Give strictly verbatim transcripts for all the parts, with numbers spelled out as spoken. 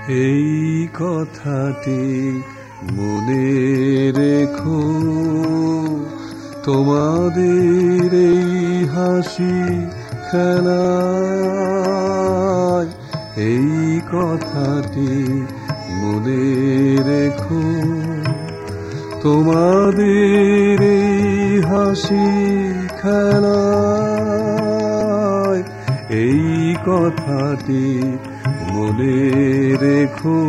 এই কথাটি মনে রেখো, তোমাদের এই হাসি খেলায়। এই কথাটি মনে রেখো, তোমাদের এই হাসি খেলায়। এই কথাটি মনে রেখো,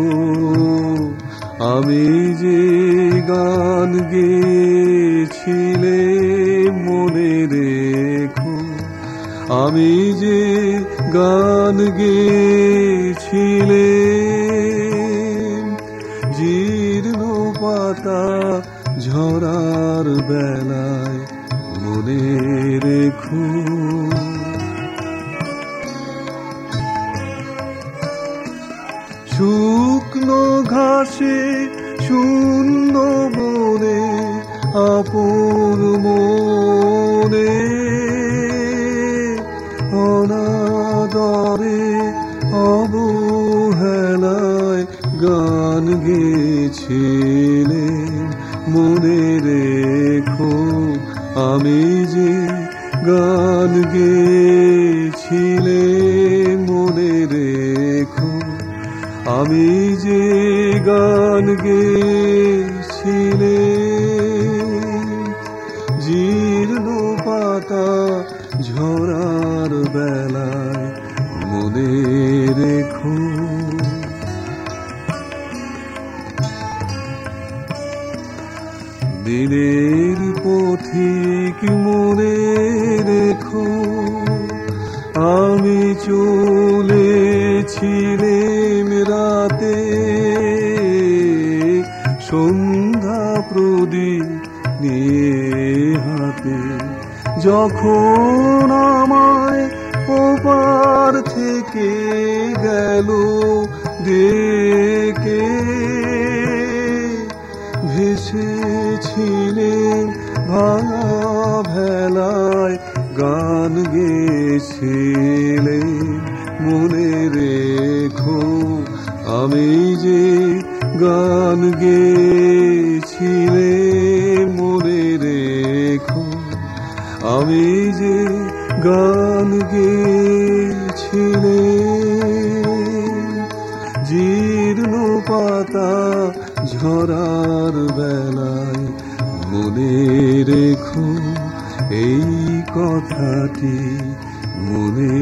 আমি যে গান গেয়েছিলে মনে রেখো, আমি যে গান গেয়েছিলে। জীর্ণ পাতা ঝরার বেলায় মনে রেখো। শুকনো ঘাসে শূন্য বনে আপন মনে অনাদরে অবহেলায় গান গেয়েছিলে মনে রেখো, আমি যে গান গেয়েছিলে মনে রেখো, আমি যে গান গেয়েছিলে। জীর্ণ পাতা ঝরার বেলায় মনে রেখো। দিনের পথিক মনে রেখো, আমি চলেছিলাম রাতে সন্ধ্যা প্রদীপ নিয়ে হাতে। যখন আমায় ওপার থেকে গেল ডেকে, ভেসেছিলেন ভাঙা ভেলায় গান গেয়েছিলেন মনে রেখো, আমি যে গান গেয়েছিলেন মনে রেখো, আমি যে গান গেয়েছিলেন। জীর্ণ পাতা ঝরার বেলায় মনে রেখো, এই কথাটি মনে